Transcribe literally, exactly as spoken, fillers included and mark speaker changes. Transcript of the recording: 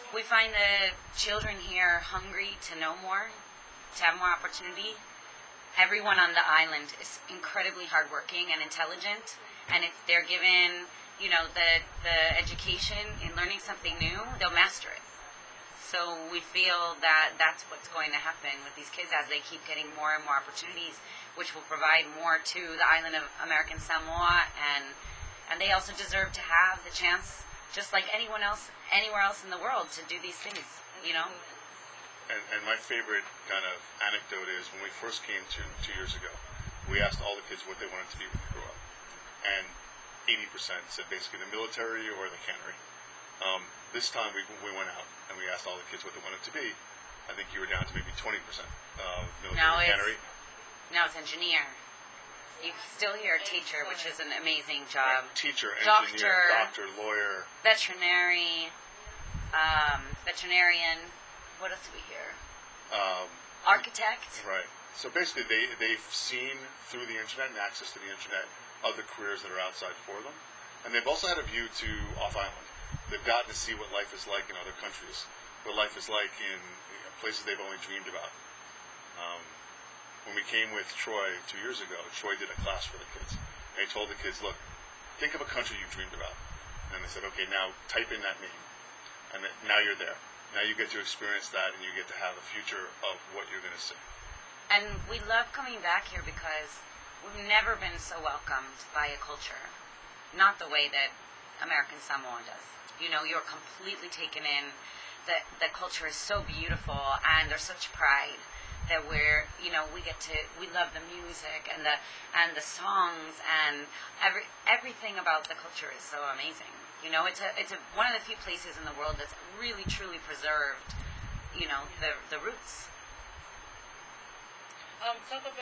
Speaker 1: We find the children here hungry to know more, to have more opportunity. Everyone on the island is incredibly hardworking and intelligent, and if they're given, you know, the the education in learning something new, they'll master it. So we feel that that's what's going to happen with these kids as they keep getting more and more opportunities, which will provide more to the island of American Samoa, and and they also deserve to have the chance, just like anyone else, anywhere else in the world, to do these things, you know?
Speaker 2: And, and my favorite kind of anecdote is when we first came to two years ago, we asked all the kids what they wanted to be when they grew up. And eighty percent said basically the military or the cannery. Um, this time we, we went out and we asked all the kids what they wanted to be. I think you were down to maybe twenty percent uh, military
Speaker 1: now
Speaker 2: or
Speaker 1: it's,
Speaker 2: cannery.
Speaker 1: Now it's engineer. You still hear teacher, which is an amazing job.
Speaker 2: Teacher,
Speaker 1: Doctor,
Speaker 2: engineer, doctor, lawyer.
Speaker 1: Veterinary, um, veterinarian. What else do we hear?
Speaker 2: Um,
Speaker 1: Architect.
Speaker 2: Right. So basically they, they've seen through the internet and access to the internet other careers that are outside for them. And they've also had a view to off-island. They've gotten to see what life is like in other countries, what life is like in you know, places they've only dreamed about. Um, when we came with Troy two years ago, Troy did a class for the kids. And he told the kids, look, think of a country you dreamed about. And they said, okay, now type in that name. And then, now you're there. Now you get to experience that and you get to have a future of what you're going to see.
Speaker 1: And we love coming back here because we've never been so welcomed by a culture. Not the way that American Samoa does. You know, you're completely taken in. The, the culture is so beautiful and there's such pride that we're, you know, we get to, we love the music and the and the songs and every everything about the culture is so amazing. You know, it's a it's a one of the few places in the world that's really truly preserved, you know, the the roots.
Speaker 3: Um, talk about